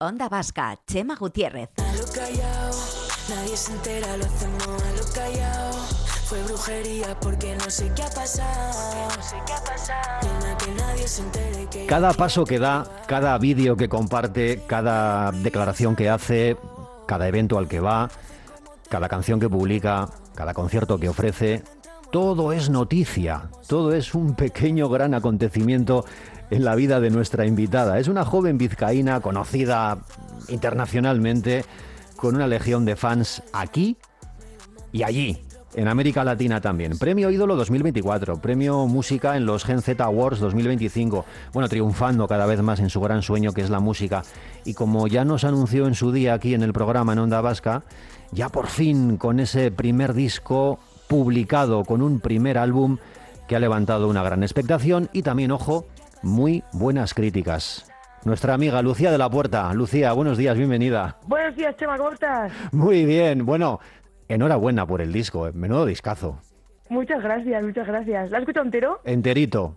Onda Vasca, Chema Gutiérrez. A lo callao, nadie se entera, lo hacemos a lo callao. Fue brujería porque no sé qué ha pasado. Nena, que nadie se entere que... Cada paso que da, cada vídeo que comparte, cada declaración que hace, cada evento al que va, cada canción que publica, cada concierto que ofrece, todo es noticia, todo es un pequeño gran acontecimiento en la vida de nuestra invitada. Es una joven vizcaína conocida internacionalmente, con una legión de fans aquí y allí, en América Latina también. Premio Ídolo 2024, Premio Música en los Gen Z Awards 2025. Bueno, triunfando cada vez más en su gran sueño, que es la música. Y como ya nos anunció en su día aquí en el programa en Onda Vasca, ya por fin con ese primer disco publicado, con un primer álbum que ha levantado una gran expectación y también, ojo, muy buenas críticas. Nuestra amiga Lucía de la Puerta. Lucía, buenos días, bienvenida. Buenos días, Chema, ¿cómo estás? Muy bien, bueno, enhorabuena por el disco, menudo discazo. Muchas gracias, muchas gracias. ¿La has escuchado entero? Enterito.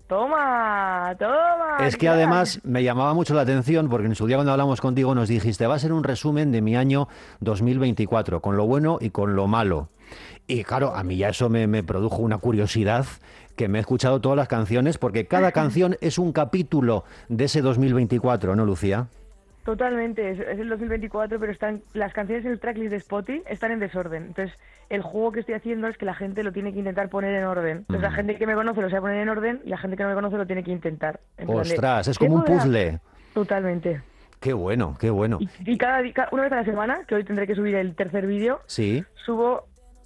Toma. Es que además me llamaba mucho la atención porque en su día cuando hablamos contigo nos dijiste, va a ser un resumen de mi año 2024, con lo bueno y con lo malo. Y claro, a mí ya eso me produjo una curiosidad, que me he escuchado todas las canciones, porque cada canción es un capítulo de ese 2024, ¿no, Lucía? Totalmente, es el 2024, pero están las canciones en el tracklist de Spotify están en desorden. Entonces, el juego que estoy haciendo es que la gente lo tiene que intentar poner en orden. Entonces, la gente que me conoce lo sabe poner en orden y la gente que no me conoce lo tiene que intentar. ¡Ostras! Es como un puzzle. Totalmente. ¡Qué bueno, qué bueno! Y una vez a la semana, que hoy tendré que subir el tercer vídeo, sí, subo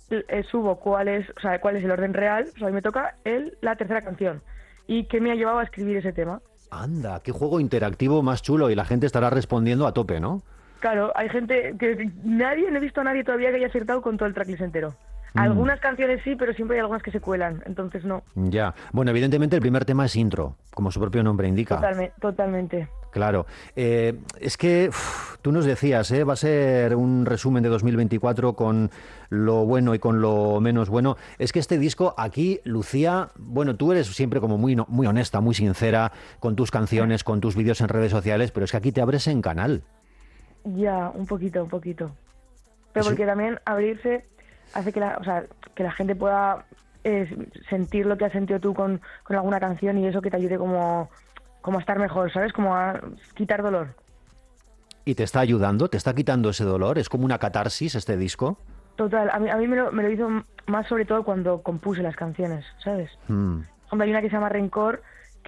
cuál es el orden real. O sea, hoy me toca la tercera canción y qué me ha llevado a escribir ese tema. Anda, qué juego interactivo más chulo, y la gente estará respondiendo a tope, ¿no? Claro, hay gente que no he visto a nadie todavía que haya acertado con todo el tracklist entero. Algunas canciones sí, pero siempre hay algunas que se cuelan, entonces no. Ya, bueno, evidentemente el primer tema es intro, como su propio nombre indica. Totalmente. Claro, es que tú nos decías, va a ser un resumen de 2024 con lo bueno y con lo menos bueno. Es que este disco aquí, Lucía, bueno, tú eres siempre como muy honesta, muy sincera con tus canciones, con tus vídeos en redes sociales, pero es que aquí te abres en canal. Ya, un poquito. Pero porque también abrirse hace que la gente pueda sentir lo que has sentido tú con alguna canción, y eso que te ayude como a estar mejor, ¿sabes? Como a quitar dolor. ¿Y te está ayudando? ¿Te está quitando ese dolor? ¿Es como una catarsis este disco? Total, a mí me lo hizo más sobre todo cuando compuse las canciones, ¿sabes? Hombre, hay una que se llama Rencor,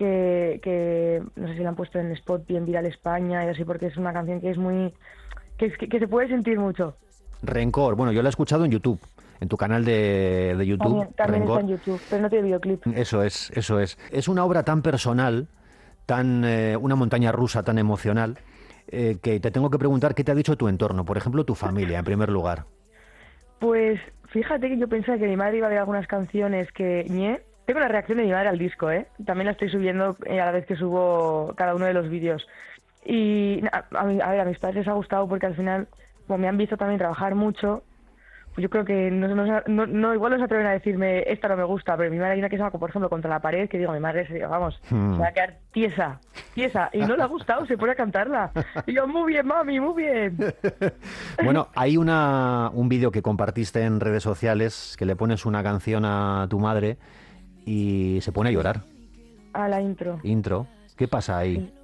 que no sé si la han puesto en Spotify, en Viral España y así, porque es una canción que es muy... que se puede sentir mucho. Rencor, bueno, yo la he escuchado en YouTube, en tu canal de YouTube. También está en YouTube, pero no tiene videoclip. Eso es. Es una obra tan personal, una montaña rusa tan emocional, que te tengo que preguntar qué te ha dicho tu entorno, por ejemplo, tu familia, en primer lugar. Pues fíjate que yo pensaba que mi madre iba a ver algunas canciones que... Tengo la reacción de mi madre al disco, ¿eh? También la estoy subiendo a la vez que subo cada uno de los vídeos. Y a mis padres les ha gustado porque al final, como me han visto también trabajar mucho, pues yo creo que igual no se atreven a decirme esta no me gusta, pero mi madre hay una que se llama, por ejemplo, Contra la pared, que digo, mi madre se va a quedar tiesa, y no le ha gustado, se pone a cantarla. Y yo, muy bien, mami, muy bien. Bueno, hay un vídeo que compartiste en redes sociales, que le pones una canción a tu madre y se pone a llorar. A la intro. ¿Qué pasa ahí? Sí.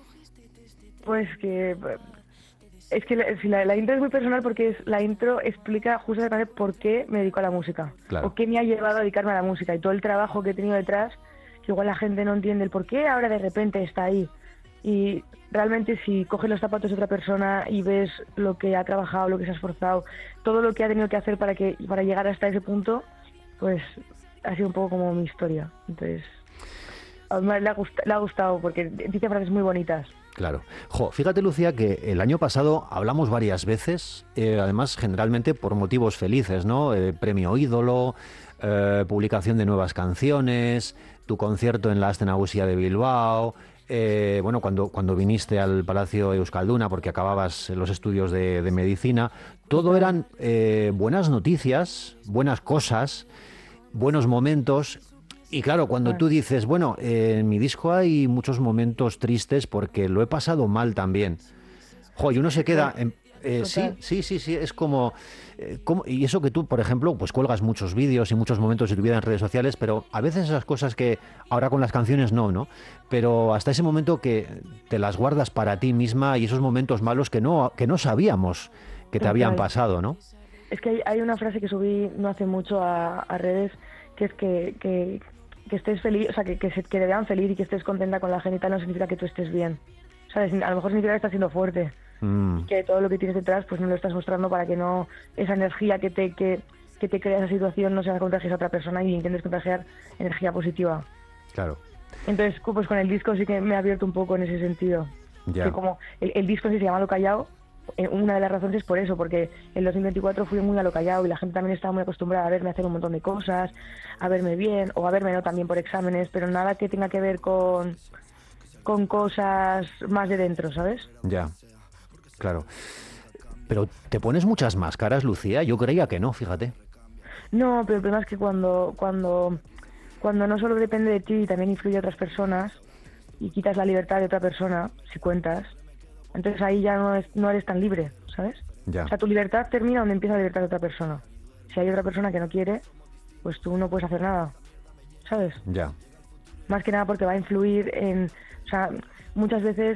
Pues que... Es que la intro es muy personal porque la intro explica justamente por qué me dedico a la música. Claro. O qué me ha llevado a dedicarme a la música y todo el trabajo que he tenido detrás, que igual la gente no entiende el por qué ahora de repente está ahí. Y realmente si coges los zapatos de otra persona y ves lo que ha trabajado, lo que se ha esforzado, todo lo que ha tenido que hacer para llegar hasta ese punto, pues ha sido un poco como mi historia. Entonces, a mi madre le ha gustado porque dice frases muy bonitas. Claro. Fíjate, Lucía, que el año pasado hablamos varias veces, además generalmente por motivos felices, ¿no? Premio Ídolo, publicación de nuevas canciones, tu concierto en la Aste Nagusia de Bilbao, bueno, cuando viniste al Palacio Euskalduna porque acababas los estudios de medicina, todo eran buenas noticias, buenas cosas, buenos momentos. Y claro, cuando tú dices, bueno, en mi disco hay muchos momentos tristes porque lo he pasado mal también. Jo, y uno se queda... Total. Sí, es como, y eso que tú, por ejemplo, pues cuelgas muchos vídeos y muchos momentos de tu vida en redes sociales, pero a veces esas cosas que ahora con las canciones no, pero hasta ese momento que te las guardas para ti misma y esos momentos malos que no sabíamos que te habían Total. pasado, ¿no? Es que hay una frase que subí no hace mucho a redes, que es que estés feliz, o sea, que te vean feliz y que estés contenta con la gente y tal, no significa que tú estés bien. ¿Sabes? A lo mejor significa que estás siendo fuerte. Mm, Que todo lo que tienes detrás pues no lo estás mostrando para que no esa energía que te crea esa situación no se la contagies a otra persona y intentes contagiar energía positiva. claro, Entonces pues con el disco sí que me he abierto un poco en ese sentido, ya. que como el disco sí se llama Lo Callao, una de las razones es por eso, porque en 2024 fui muy a Lo Callao y la gente también estaba muy acostumbrada a verme hacer un montón de cosas, a verme bien o a verme no también por exámenes, pero nada que tenga que ver con cosas más de dentro, ¿sabes? Ya, claro. Pero te pones muchas máscaras, Lucía. Yo creía que no, fíjate. No, pero el problema es que cuando no solo depende de ti, también influye a otras personas y quitas la libertad de otra persona, si cuentas, entonces ahí ya no eres tan libre, ¿sabes? Ya. O sea, tu libertad termina donde empieza la libertad de otra persona. Si hay otra persona que no quiere, pues tú no puedes hacer nada, ¿sabes? Ya. Más que nada porque va a influir en... O sea, muchas veces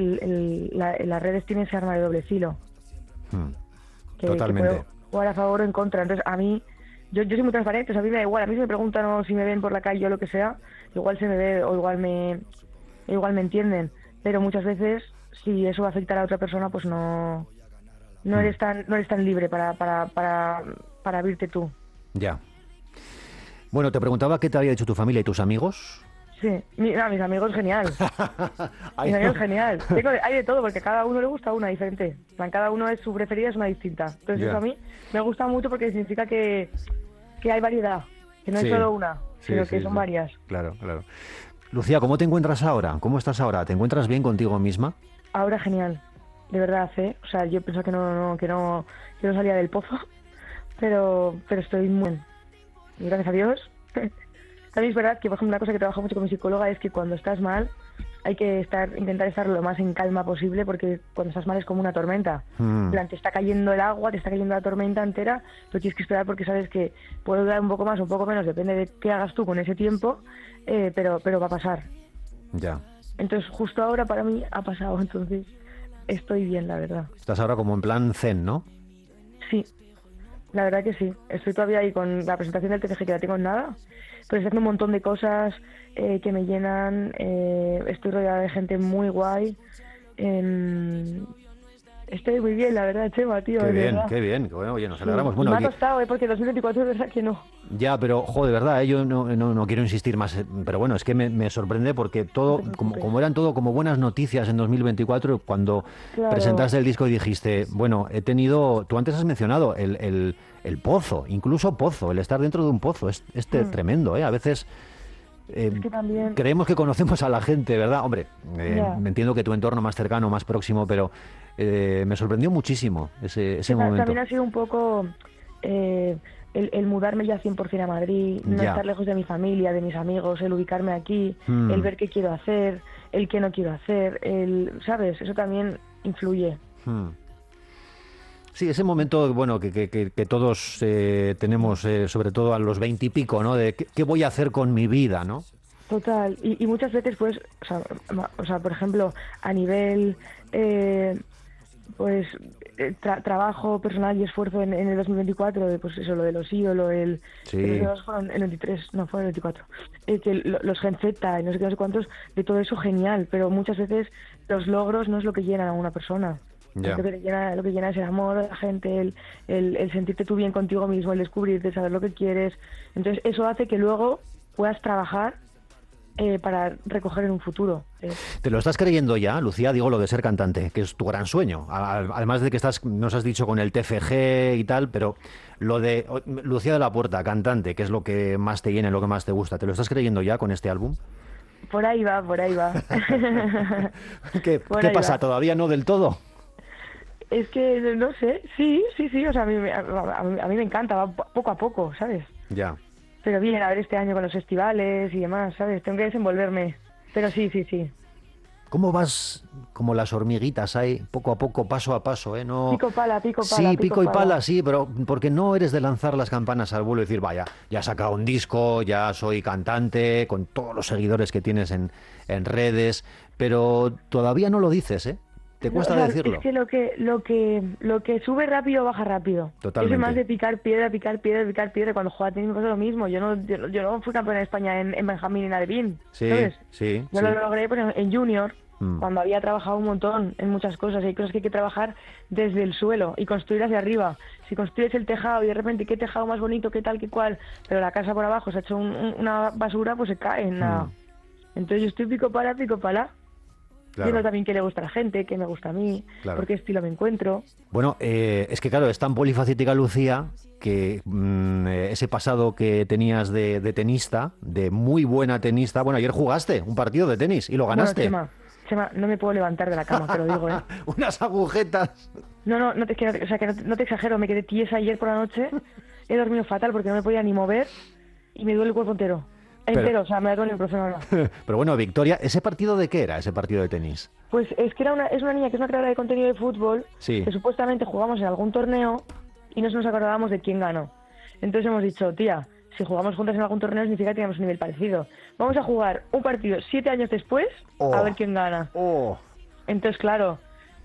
las redes tienen ese arma de doble filo. Mm, Que totalmente. puede jugar a favor o en contra. Entonces, a mí, yo soy muy transparente, o sea, a mí me da igual, a mí si me preguntan o si me ven por la calle o lo que sea, igual se me ve o igual me entienden, pero muchas veces, si eso va a afectar a otra persona, pues no eres tan libre para abrirte tú. Ya. Bueno, te preguntaba qué te había dicho tu familia y tus amigos. Sí, mis amigos, genial. Ay, Mis no. amigos, genial. Hay de todo, porque a cada uno le gusta una diferente. En plan, cada uno es su preferida, es una distinta. Entonces Ya. eso a mí me gusta mucho porque significa que hay variedad, que no Sí. es solo una, Sí, sino sí, que son sí. varias. Claro, claro. Lucía, ¿cómo te encuentras ahora? ¿Cómo estás ahora? ¿Te encuentras bien contigo misma? Ahora genial, de verdad, ¿eh? O sea, yo pensaba que no salía del pozo, pero estoy muy bien. Y gracias a Dios. También es verdad que, por ejemplo, una cosa que trabajo mucho con mi psicóloga es que cuando estás mal hay que intentar estar lo más en calma posible, porque cuando estás mal es como una tormenta. En plan, te está cayendo el agua, te está cayendo la tormenta entera, pero tienes que esperar porque sabes que puede durar un poco más o un poco menos, depende de qué hagas tú con ese tiempo, pero va a pasar. Ya. Entonces, justo ahora para mí ha pasado, entonces estoy bien, la verdad. Estás ahora como en plan zen, ¿no? Sí, la verdad que sí. Estoy todavía ahí con la presentación del TFG, que la tengo en nada, pero estoy haciendo un montón de cosas que me llenan. Estoy rodeada de gente muy guay. Estoy muy bien, la verdad, Chema, tío, Qué de bien, verdad. qué bien. Bueno, oye, nos Sí. alegramos. Y Bueno, me ha costado, porque 2024 es verdad que no. ya, pero, de verdad, yo no quiero insistir más, pero bueno, es que me sorprende porque No todo, te preocupes. como eran todo como buenas noticias en 2024, cuando Claro. presentaste el disco y dijiste, bueno, tú antes has mencionado el pozo, incluso pozo, el estar dentro de un pozo, es tremendo, ¿eh? A veces Es que también... creemos que conocemos a la gente, ¿verdad? Hombre, Ya. me entiendo que tu entorno más cercano, más próximo, pero me sorprendió muchísimo ese Sí, momento. también ha sido un poco el mudarme ya 100% a Madrid, no Ya. estar lejos de mi familia, de mis amigos, el ubicarme aquí, el ver qué quiero hacer, el qué no quiero hacer, ¿sabes? Eso también influye. Hmm. Sí, ese momento, bueno, que todos tenemos, sobre todo a los 20 y pico, ¿no? De qué voy a hacer con mi vida, ¿no? Total, y muchas veces, pues, o sea, por ejemplo, a nivel, pues, trabajo personal y esfuerzo en el 2024, pues eso, lo de los ídolos, Sí. que los ídolos fueron el 23, no, fue el 24, que los Gen Z y no sé qué, no sé cuántos, de todo eso genial, pero muchas veces los logros no es lo que llenan a una persona. Ya. Lo que llena es el amor de la gente, el sentirte tú bien contigo mismo, el descubrirte, saber lo que quieres. Entonces eso hace que luego puedas trabajar para recoger en un futuro. ¿Te lo estás creyendo ya, Lucía? Digo lo de ser cantante, que es tu gran sueño. Además de que nos has dicho con el TFG y tal, pero lo de Lucía de la Puerta, cantante, que es lo que más te llena, lo que más te gusta. ¿Te lo estás creyendo ya con este álbum? Por ahí va, por ahí va. ¿Qué Por qué ahí pasa? va. ¿Todavía no del todo? Es que, no sé, sí, o sea, a mí me encanta, va poco a poco, ¿sabes? Ya. Pero bien, a ver este año con los festivales y demás, ¿sabes? Tengo que desenvolverme. Pero sí. ¿Cómo vas como las hormiguitas ahí, poco a poco, paso a paso, ¿eh? No... Pico pala, pico pala. Sí, pico y pala. pala, sí, pero porque no eres de lanzar las campanas al vuelo y decir, vaya, ya he sacado un disco, ya soy cantante, con todos los seguidores que tienes en redes, pero todavía no lo dices, ¿eh? Te cuesta decirlo. Es que lo que sube rápido baja rápido. Totalmente. Yo soy más de picar piedra. Cuando jugaba tenis me pasa lo mismo. Yo no fui campeona de España en Benjamín y Nadevín, Sí, ¿sabes? sí. Yo lo logré pues, en junior, Mm. cuando había trabajado un montón en muchas cosas. Hay cosas que hay que trabajar desde el suelo y construir hacia arriba. Si construyes el tejado y de repente, qué tejado más bonito, qué tal, qué cual, pero la casa por abajo se ha hecho una basura, pues se cae en nada. Entonces yo estoy pico pala. Claro. Viendo también qué le gusta a la gente, qué me gusta a mí, Claro. por qué estilo me encuentro. Bueno, es que claro, es tan polifacética Lucía que ese pasado que tenías de tenista, de muy buena tenista, bueno, ayer jugaste un partido de tenis y lo ganaste. Bueno, Chema, no me puedo levantar de la cama, te lo digo, ¿eh? Unas agujetas. No te exagero, me quedé tiesa ayer por la noche, he dormido fatal porque no me podía ni mover y me duele el cuerpo entero. Pero- O sea, me duele el profe normal. Pero bueno, Victoria, ¿ese partido de qué era, ese partido de tenis? Pues es que es una niña que es una creadora de contenido de fútbol, Sí. que supuestamente jugamos en algún torneo y no nos acordábamos de quién ganó. Entonces hemos dicho, tía, si jugamos juntas en algún torneo significa que tenemos un nivel parecido. Vamos a jugar un partido 7 años después a ver quién gana. Oh. Entonces, claro,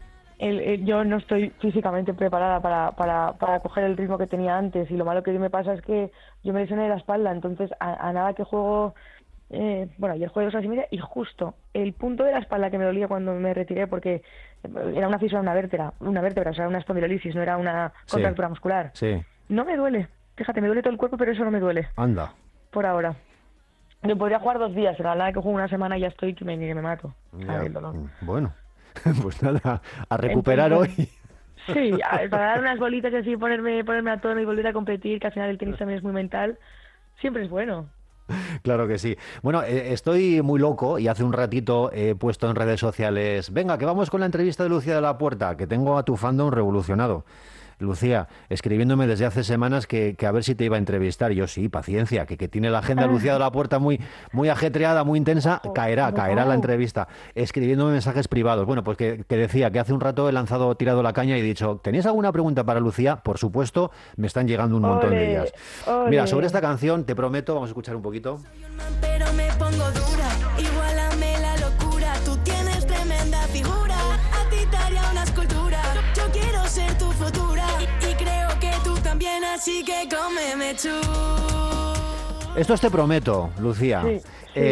yo no estoy físicamente preparada para coger el ritmo que tenía antes y lo malo que me pasa es que yo me lesioné la espalda, entonces a nada que juego, ayer jugué 2 horas y media y justo el punto de la espalda que me dolía cuando me retiré porque era una fisura, una vértebra, o sea, una espondilolisis, no era una Sí. contractura muscular. Sí, No me duele, fíjate, me duele todo el cuerpo, pero eso no me duele, anda. por ahora. Yo podría jugar 2 días, pero a la hora que juego una semana ya estoy que me mato. Ya. ¿Sabes? El dolor. Bueno, pues nada, a recuperar Entonces, hoy. Sí, para dar unas bolitas y así ponerme a tono y volver a competir, que al final el tenis también es muy mental, siempre es bueno. Claro que sí. Bueno, estoy muy loco y hace un ratito he puesto en redes sociales, venga, que vamos con la entrevista de Lucía de la Puerta, que tengo a tu fandom revolucionado. Lucía, escribiéndome desde hace semanas que a ver si te iba a entrevistar. Yo sí, paciencia, que tiene la agenda Lucía de la Puerta muy, muy ajetreada, muy intensa, caerá la entrevista. Escribiéndome mensajes privados. Bueno, pues que decía que hace un rato he tirado la caña y he dicho, ¿tenéis alguna pregunta para Lucía? Por supuesto, me están llegando un montón de ellas. Ole. Mira, sobre esta canción, te prometo, vamos a escuchar un poquito. Pero me pongo dura, igualame la locura. Tú tienes tremenda figura, a ti te haría una escultura. Yo quiero ser tu futura y creo que tú también, así que cómeme tú. Esto es Te prometo, Lucía. Sí,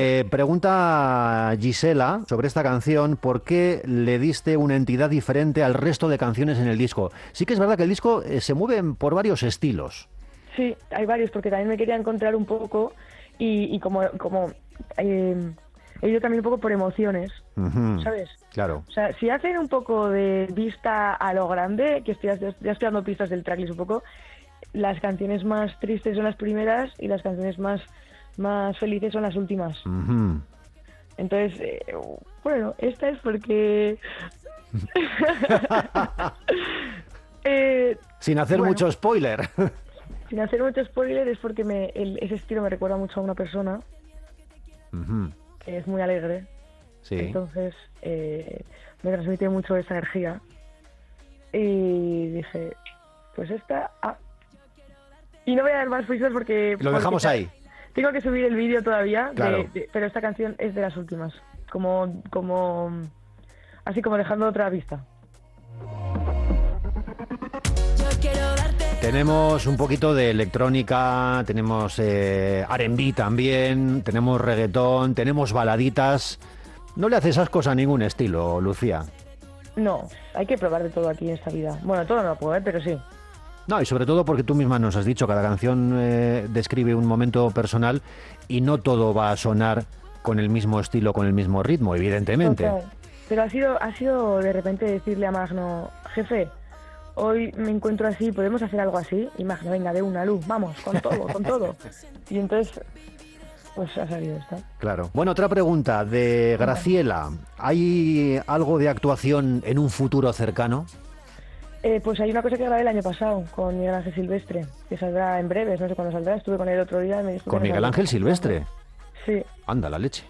Pregunta Gisela sobre esta canción, ¿por qué le diste una entidad diferente al resto de canciones en el disco? Sí que es verdad que el disco se mueve por varios estilos. Sí, hay varios, porque también me quería encontrar un poco y como he ido también un poco por emociones, Ujú, ¿sabes? Claro. O sea, si hacen un poco de vista a lo grande, que ya estoy dando pistas del tracklist un poco, las canciones más tristes son las primeras y las canciones más felices son las últimas. Ujú. Entonces, bueno, esta es porque... Sin hacer bueno. mucho spoiler. Sin hacer mucho spoiler, es porque ese estilo me recuerda mucho a una persona Ujú, que es muy alegre. sí. Entonces, me transmite mucho esa energía. Y dije, pues esta... Y no voy a dar más pistas porque... Lo dejamos ahí. Tengo que subir el vídeo todavía, Claro. pero esta canción es de las últimas. Así como dejando otra vista. Yo quiero darte. Tenemos un poquito de electrónica, tenemos R&B también, tenemos reggaetón, tenemos baladitas. No le haces ascos a ningún estilo, Lucía. No, hay que probar de todo aquí en esta vida. Bueno, todo no lo puedo ver, pero sí. No, y sobre todo porque tú misma nos has dicho, cada canción describe un momento personal y no todo va a sonar con el mismo estilo, con el mismo ritmo, evidentemente. Total. Pero ha sido de repente decirle a Magno, jefe, hoy me encuentro así, ¿podemos hacer algo así? Y Magno, venga, de una luz, vamos, con todo, con todo. Y entonces, pues ha salido esta. Claro. Bueno, otra pregunta de Graciela. ¿Hay algo de actuación en un futuro cercano? Pues hay una cosa que grabé el año pasado con Miguel Ángel Silvestre, que saldrá en breves, no sé cuándo saldrá, estuve con él otro día y me dijo ¿Con que no Miguel sabía. Ángel Silvestre? Sí, Anda, la leche.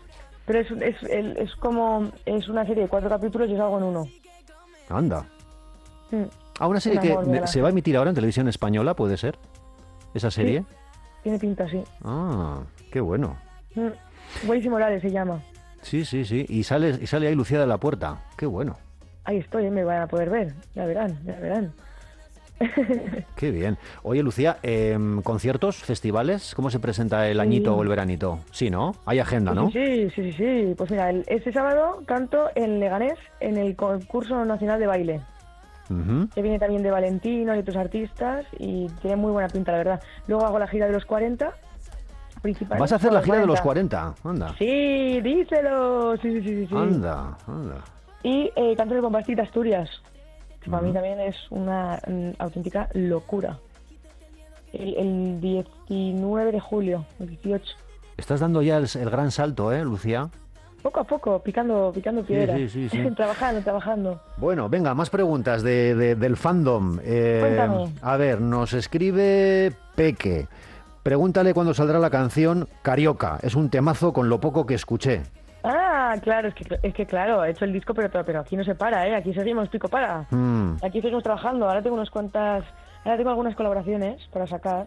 Pero es como, es una serie de 4 capítulos y es algo en uno. Anda. Mm. Una serie Un amor de que la se va a emitir ahora en televisión española, ¿puede ser? ¿Esa serie? Tiene pinta, sí. Ah, qué bueno. Güeys y Morales se llama. Sí. Y sale ahí Lucía de la Puerta. Qué bueno. Ahí estoy, me van a poder ver. Ya verán. Qué bien. Oye, Lucía, ¿conciertos, festivales? ¿Cómo se presenta el añito o el veranito? Sí, ¿no? Hay agenda, ¿no? Sí. Pues mira, este sábado canto en Leganés en el concurso nacional de baile. Que viene también de Valentino y otros artistas y tiene muy buena pinta, la verdad. Luego hago la gira de los 40 principales. ¿Vas a hacer la gira de los 40? Anda. Sí, díselo. Sí. Anda. Y canto en el Bombastita Asturias, que para mí también es una auténtica locura. El 19 de julio, el 18. Estás dando ya el gran salto, Lucía? Poco a poco, picando piedra. Sí. Trabajando. Bueno, venga, más preguntas del fandom. Cuéntame. A ver, nos escribe Peque. Pregúntale cuándo saldrá la canción Carioca. Es un temazo con lo poco que escuché. Ah, claro, es que claro, he hecho el disco, pero aquí no se para, aquí seguimos pico para. Aquí seguimos trabajando. Ahora tengo algunas colaboraciones para sacar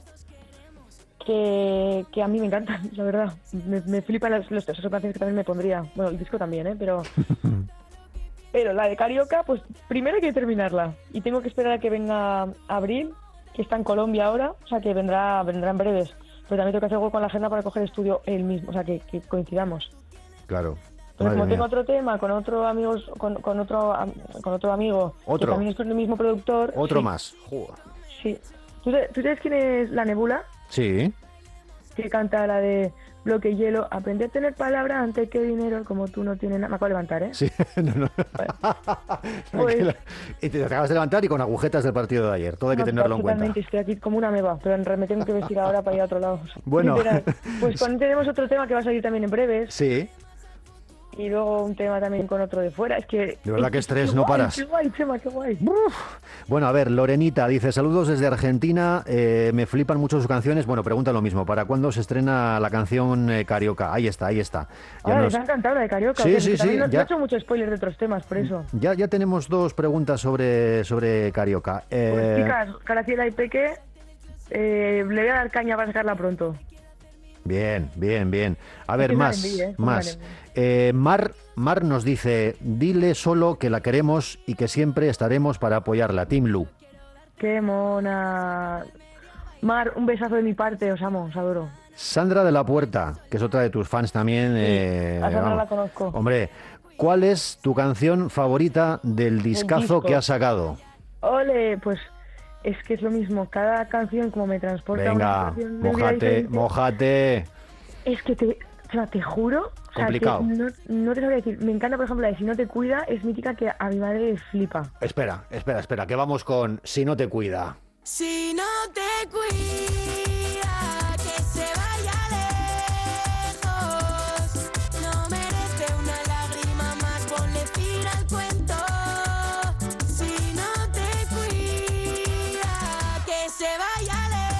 que a mí me encantan, la verdad. Me flipan las canciones que también me pondría. Bueno, el disco también, pero la de Carioca, pues primero hay que terminarla y tengo que esperar a que venga Abril, que está en Colombia ahora, o sea que vendrá en breves. Pero también tengo que hacer algo con la agenda para coger estudio él mismo, o sea que coincidamos. Claro. Pero como tengo otro tema con otro amigo, con otro amigo, que también es con el mismo productor. Otro sí. más. Joder. Sí. ¿Tú sabes quién es La Nebula? Sí. Que canta la de Bloque y Hielo, aprende a tener palabra antes que dinero, como tú no tienes nada. Me acabo de levantar, ¿eh? Sí, no. Pues, y te acabas de levantar y con agujetas del partido de ayer. Todo hay que tenerlo en cuenta. Totalmente, estoy aquí como una meba, pero me tengo que vestir ahora para ir a otro lado. Bueno. Literal. Pues tenemos otro tema que va a salir también en breves. Sí. Y luego un tema también con otro de fuera. Es que... De verdad que estrés, qué no guay, paras. Qué guay, Chema, qué guay. Bueno, a ver, Lorenita dice, saludos desde Argentina, me flipan mucho sus canciones. Bueno, pregunta lo mismo, ¿para cuándo se estrena la canción Carioca? Ahí está. Ahora les ha encantado la de Carioca. Sí. No he hecho mucho spoiler de otros temas, por eso. Ya tenemos 2 preguntas sobre Carioca. Pues chicas, Graciela y Peque, le voy a dar caña para sacarla pronto. Bien. A ver, más. Mar nos dice, dile solo que la queremos y que siempre estaremos para apoyarla. Team Lu. Qué mona. Mar, un besazo de mi parte, os amo, os adoro. Sandra de la Puerta, que es otra de tus fans también. A Sandra la conozco. Hombre, ¿cuál es tu canción favorita del discazo que has sacado? Ole, pues es que es lo mismo. Cada canción como me transporta a una situación de vida diferente. mójate. Es que te juro, complicado. O sea, que no te sabría decir. Me encanta, por ejemplo, la de Si no te cuida, es mítica que a mi madre le flipa. Espera, que vamos con Si no te cuida. Si no te cuida, que se vaya lejos. No merece una lágrima más, ponle fin al cuento. Si no te cuida, que se vaya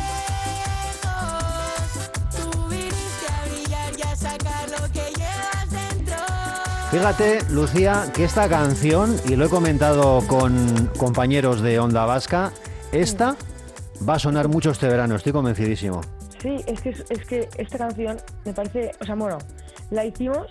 lejos. Tú viniste a brillar y a sacar lo que llevas dentro. Fíjate, Lucía, que esta canción, y lo he comentado con compañeros de Onda Vasca, esta va a sonar mucho este verano, estoy convencidísimo. Sí, es que esta canción me parece, o sea, bueno, la hicimos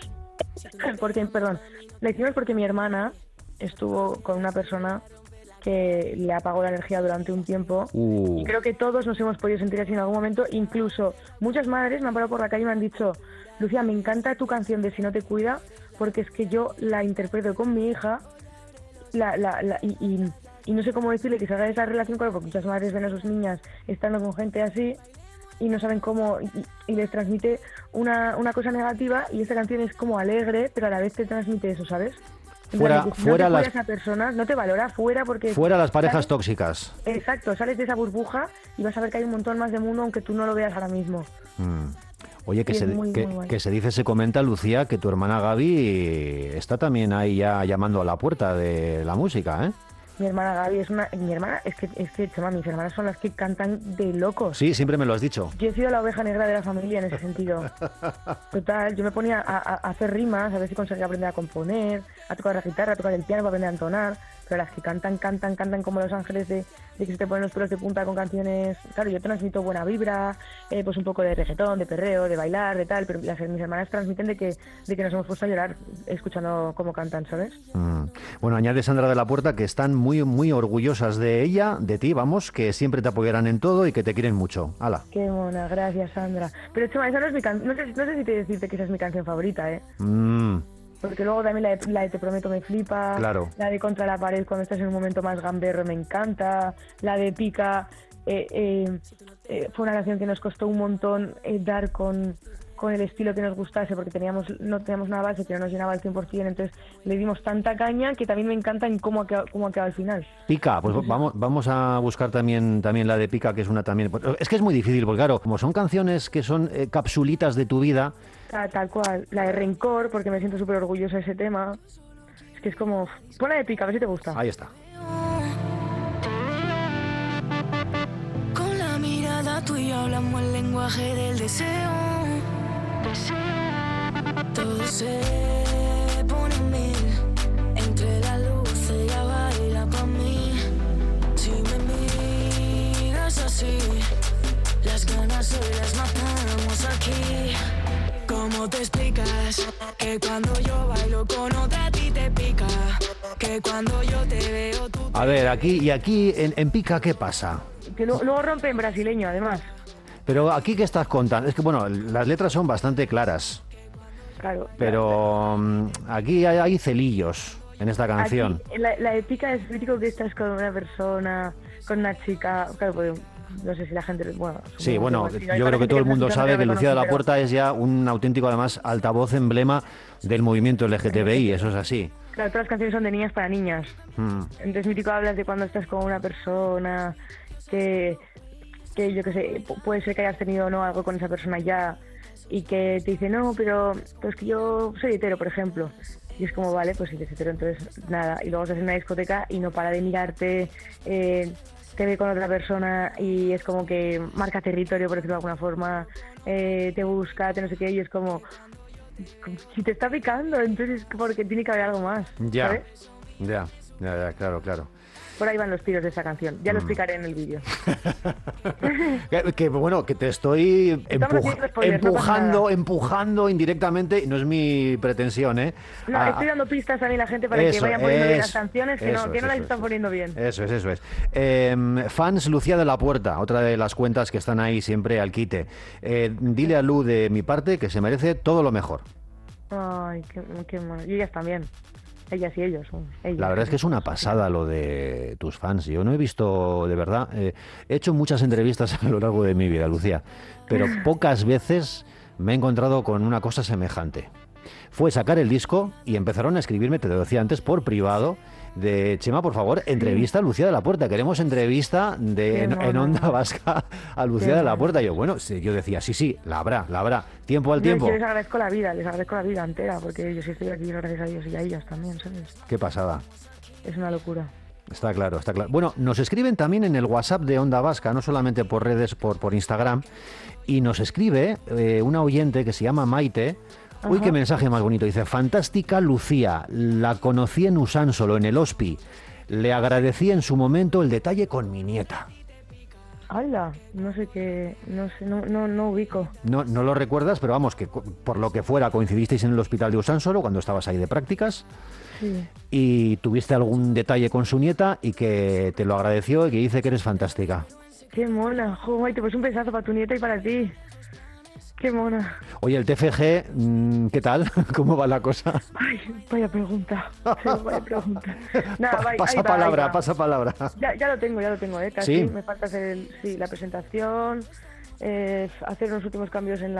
porque mi hermana estuvo con una persona que le apagó la energía durante un tiempo y creo que todos nos hemos podido sentir así en algún momento, incluso muchas madres me han parado por la calle y me han dicho, Lucía, me encanta tu canción de Si no te cuida, porque es que yo la interpreto con mi hija y no sé cómo decirle que se haga esa relación con él, porque muchas madres ven a sus niñas estando con gente así y no saben cómo, y les transmite una cosa negativa, y esta canción es como alegre, pero a la vez te transmite eso, ¿sabes? Fuera las esa persona, no te valora, porque fuera las parejas tóxicas. Exacto, sales de esa burbuja y vas a ver que hay un montón más de mundo, aunque tú no lo veas ahora mismo. Oye, que se dice, se comenta, Lucía, que tu hermana Gaby está también ahí ya llamando a la puerta de la música, ¿eh? Mi hermana Gaby es que Chema, mis hermanas son las que cantan de locos. Sí, siempre me lo has dicho. Yo he sido la oveja negra de la familia en ese sentido. Total, yo me ponía a hacer rimas, a ver si conseguía aprender a componer, a tocar la guitarra, a tocar el piano para aprender a entonar. Pero las que cantan como Los Ángeles de que se te ponen los pelos de punta con canciones. Claro, yo transmito buena vibra, pues un poco de reggaetón, de perreo, de bailar, de tal, pero mis hermanas transmiten de que nos hemos puesto a llorar escuchando cómo cantan, ¿sabes? Bueno, añade Sandra de la Puerta que están muy, muy orgullosas de ella, de ti, vamos, que siempre te apoyarán en todo y que te quieren mucho. ¡Hala! Qué mona, gracias, Sandra. Pero Chema, esa no es mi canción, no sé si te decirte que esa es mi canción favorita, ¿eh? Porque luego también la de Te Prometo me flipa, claro. La de Contra la Pared cuando estás en un momento más gamberro me encanta, la de Pica fue una canción que nos costó un montón dar con el estilo que nos gustase porque no teníamos una base que no nos llenaba al 100%, entonces le dimos tanta caña que también me encanta en cómo ha quedado al final. Pica, pues vamos a buscar también la de Pica, que es una también... Es que es muy difícil, porque claro, como son canciones que son capsulitas de tu vida... Tal cual, la de Rencor, porque me siento súper orgullosa de ese tema. Es que es como... Pon la de Pica, a ver si te gusta. Ahí está. Con la mirada tú y yo hablamos el lenguaje del deseo. Todo se pone mil. Entre la luz ella baila pa' mí. Si me miras así, las ganas hoy las matamos aquí. ¿Cómo te explicas que cuando yo bailo con otra a ti te pica? Que cuando yo te veo tú... A ver, aquí en Pica, ¿qué pasa? Que luego rompe en brasileño, además. Pero aquí, ¿qué estás contando? Es que, bueno, las letras son bastante claras. Claro. Pero aquí hay celillos en esta canción. Aquí, la de Pica es crítico que estás con una persona, con una chica... Claro, pues, no sé si la gente... Bueno, sí, bueno, yo creo que todo el mundo sabe que Lucía de la Puerta es ya un auténtico, además, altavoz emblema del movimiento LGTBI, eso es así. Claro, todas las canciones son de niñas para niñas. Entonces, mítico hablas de cuando estás con una persona que yo qué sé, puede ser que hayas tenido o no algo con esa persona ya y que te dice, no, pero es que yo soy hetero, por ejemplo. Y es como, vale, pues si eres hetero, entonces nada. Y luego estás en una discoteca y no para de mirarte... te ve con otra persona y es como que marca territorio, por decirlo de alguna forma, te busca, no sé qué, y es como si te está picando, entonces porque tiene que haber algo más, ¿sabes? Ya, claro. Por ahí van los tiros de esa canción, ya lo explicaré en el vídeo. que bueno, que te estoy empujando indirectamente, y no es mi pretensión, ¿eh? No, estoy dando pistas a mí a la gente para que vayan poniendo bien las canciones, que no las están poniendo bien. Eso es. Fans Lucía de la Puerta, otra de las cuentas que están ahí siempre al quite. Dile a Lu de mi parte que se merece todo lo mejor. Ay, qué mono. Y ellas también. Ellas y ellos. La verdad es que es una pasada lo de tus fans. Yo no he visto, de verdad, he hecho muchas entrevistas a lo largo de mi vida, Lucía, pero pocas veces me he encontrado con una cosa semejante. Fue sacar el disco y empezaron a escribirme, te lo decía antes, por privado, de Chema, por favor, entrevista a Lucía de la Puerta. Queremos entrevista en Onda Vasca a Lucía de la Puerta. Y yo decía, sí, la habrá. Tiempo al tiempo. Yo les agradezco la vida entera, porque yo sí estoy aquí gracias a Dios y a ellas también, ¿sabes? Qué pasada. Es una locura. Está claro. Bueno, nos escriben también en el WhatsApp de Onda Vasca, no solamente por redes, por Instagram, y nos escribe una oyente que se llama Maite. Uy, qué mensaje más bonito. Dice, fantástica Lucía, la conocí en Usánsolo, en el Hospi. Le agradecí en su momento el detalle con mi nieta. ¡Hala! No ubico. No lo recuerdas, pero vamos, que por lo que fuera coincidisteis en el hospital de Usánsolo cuando estabas ahí de prácticas. Sí. Y tuviste algún detalle con su nieta y que te lo agradeció y que dice que eres fantástica. ¡Qué mona! ¡Joder, te pues un besazo para tu nieta y para ti! ¡Qué mona! Oye, el TFG, ¿qué tal? ¿Cómo va la cosa? Ay, vaya pregunta. Nada, pasa palabra. Ya lo tengo, casi. ¿Sí? Me falta hacer la presentación, hacer los últimos cambios en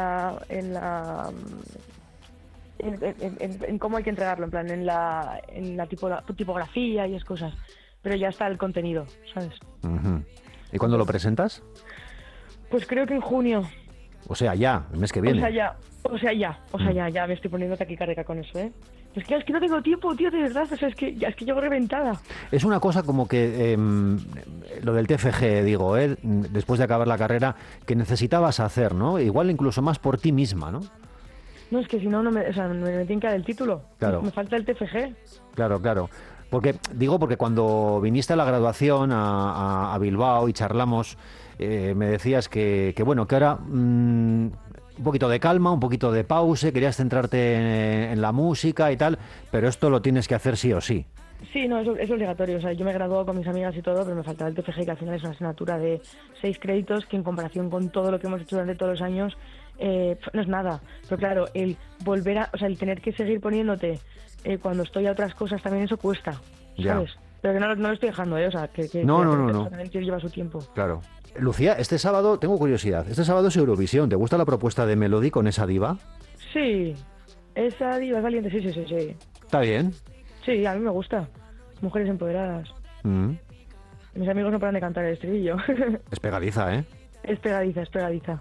cómo hay que entregarlo, en plan, en la tipografía y esas cosas. Pero ya está el contenido, ¿sabes? Uh-huh. ¿Y cuándo lo presentas? Pues creo que en junio. O sea, ya, el mes que viene. O sea, ya me estoy poniendo taquicárdica con eso, ¿eh? Es que no tengo tiempo, tío, de verdad. O sea, es que llego reventada. Es una cosa como que lo del TFG, digo, después de acabar la carrera, que necesitabas hacer, ¿no? Igual incluso más por ti misma, ¿no? No, es que si no, me tienen que dar el título. Claro. Me falta el TFG. Claro. Porque cuando viniste a la graduación a Bilbao y charlamos, me decías que ahora un poquito de calma, un poquito de pause, querías centrarte en la música y tal, pero esto lo tienes que hacer sí o sí. Sí, no, es obligatorio. O sea, yo me he graduado con mis amigas y todo, pero me faltaba el TFG, que al final es una asignatura de 6 créditos, que en comparación con todo lo que hemos hecho durante todos los años, no es nada. Pero claro, el el tener que seguir poniéndote cuando estoy a otras cosas, también eso cuesta, ¿sabes? Ya. Pero que no lo estoy dejando, o sea, que No. también lleva su tiempo. Claro. Lucía, este sábado, tengo curiosidad, este sábado es Eurovisión, ¿te gusta la propuesta de Melody con esa diva? Sí, esa diva es valiente, sí. ¿Está bien? Sí, a mí me gusta. Mujeres empoderadas. Mis amigos no paran de cantar el estribillo. Es pegadiza, ¿eh? Es pegadiza.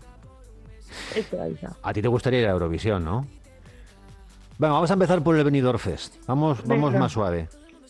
A ti te gustaría ir a Eurovisión, ¿no? Bueno, vamos a empezar por el Benidorm Fest. Vamos más suave.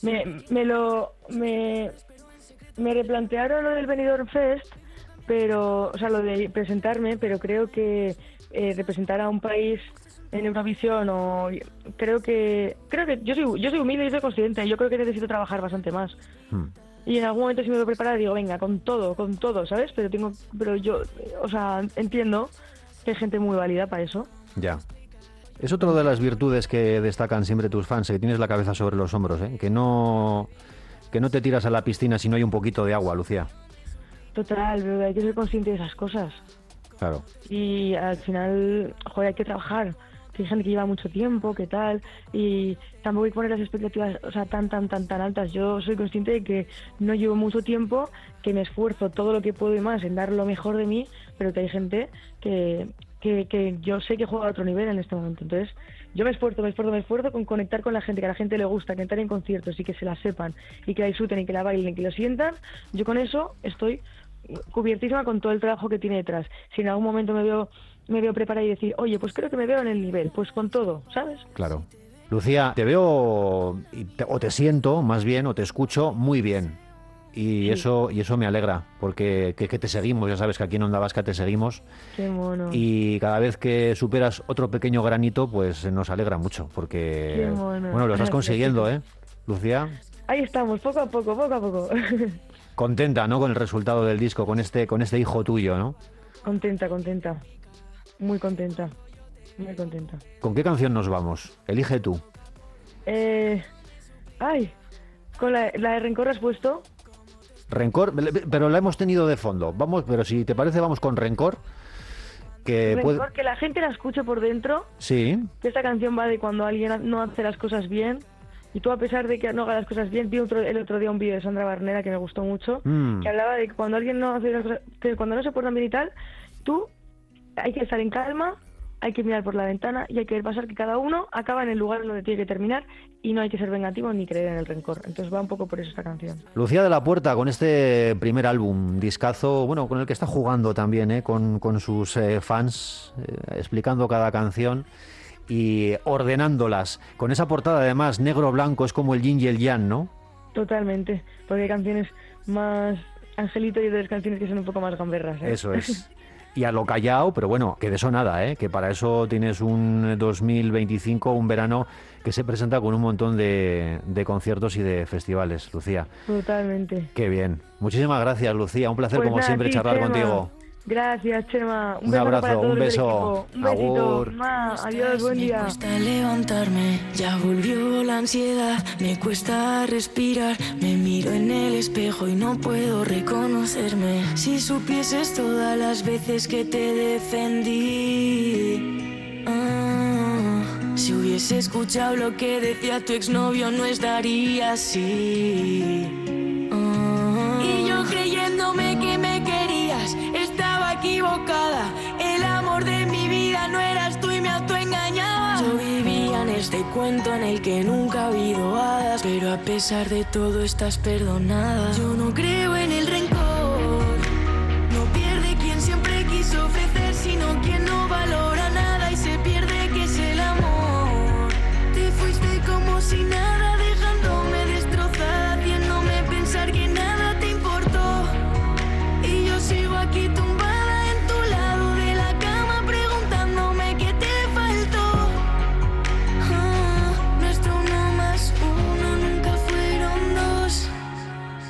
Me replantearon lo del Benidorm Fest, pero, o sea, lo de presentarme, pero creo que representar a un país en Eurovisión, creo que yo soy humilde y soy consciente. Yo creo que necesito trabajar bastante más. Y en algún momento, si me voy a preparar, digo, venga, con todo, ¿sabes? Pero yo, o sea, entiendo que hay gente muy válida para eso. Ya. Es otra de las virtudes que destacan siempre tus fans, que tienes la cabeza sobre los hombros, ¿eh? Que no te tiras a la piscina si no hay un poquito de agua, Lucía. Total, pero hay que ser consciente de esas cosas. Claro. Y al final, joder, hay que trabajar. Que hay gente que lleva mucho tiempo, que tal, y tampoco hay que poner las expectativas, o sea, tan altas. Yo soy consciente de que no llevo mucho tiempo, que me esfuerzo todo lo que puedo y más en dar lo mejor de mí, pero que hay gente que yo sé que juega a otro nivel en este momento. Entonces, yo me esfuerzo con conectar con la gente, que a la gente le gusta, cantar en conciertos y que se la sepan, y que la disfruten y que la bailen y que lo sientan. Yo con eso estoy cubiertísima con todo el trabajo que tiene detrás. Si en algún momento me veo preparada y decir, oye, pues creo que me veo en el nivel, pues con todo, ¿sabes? Claro. Lucía, te veo, o te siento, más bien, o te escucho muy bien. Y sí. eso me alegra, porque que te seguimos, ya sabes que aquí en Onda Vasca te seguimos. Qué mono. Y cada vez que superas otro pequeño granito, pues nos alegra mucho, porque qué mono. Bueno, lo estás consiguiendo, ¿eh, Lucía? Ahí estamos, poco a poco. Contenta, ¿no?, con el resultado del disco, con este hijo tuyo, ¿no? Contenta. Muy contenta. ¿Con qué canción nos vamos? Elige tú. ¿Con la de Rencor has puesto? Rencor, pero la hemos tenido de fondo. Vamos, pero si te parece, vamos con Rencor. Que la gente la escuche por dentro. Sí. Que esta canción va de cuando alguien no hace las cosas bien. Y tú, a pesar de que no haga las cosas bien, vi el otro día un vídeo de Sandra Barnera que me gustó mucho, que hablaba de que cuando alguien no hace las cosas, que cuando no se portan bien y tal, tú hay que estar en calma, hay que mirar por la ventana y hay que ver pasar que cada uno acaba en el lugar donde tiene que terminar, y no hay que ser vengativo ni creer en el rencor. Entonces va un poco por eso esta canción. Lucía de la Puerta, con este primer álbum, discazo, bueno, con el que está jugando también, con sus fans, explicando cada canción y ordenándolas. Con esa portada, además, negro-blanco, es como el yin y el yang, ¿no? Totalmente, porque hay canciones más angelito y otras canciones que son un poco más gamberras, ¿eh? Eso es. Y a lo callao, pero bueno, que de eso nada, ¿eh? Que para eso tienes un 2025, un verano que se presenta con un montón de conciertos y de festivales, Lucía. Totalmente. Qué bien. Muchísimas gracias, Lucía. Un placer, pues como siempre, charlar Chema. contigo. Gracias, Chema. Un abrazo, un beso. Un besito. Adiós, buen día. Me cuesta levantarme, ya volvió la ansiedad. Me cuesta respirar, me miro en el espejo y no puedo reconocerme. Si supieses todas las veces que te defendí, si hubiese escuchado lo que decía tu exnovio, no estaría así. Y yo creyéndome que me querías, estaba equivocada. El amor de mi vida no eras tú y me autoengañaba. Yo vivía en este cuento en el que nunca ha habido hadas, pero a pesar de todo estás perdonada. Yo no creo en el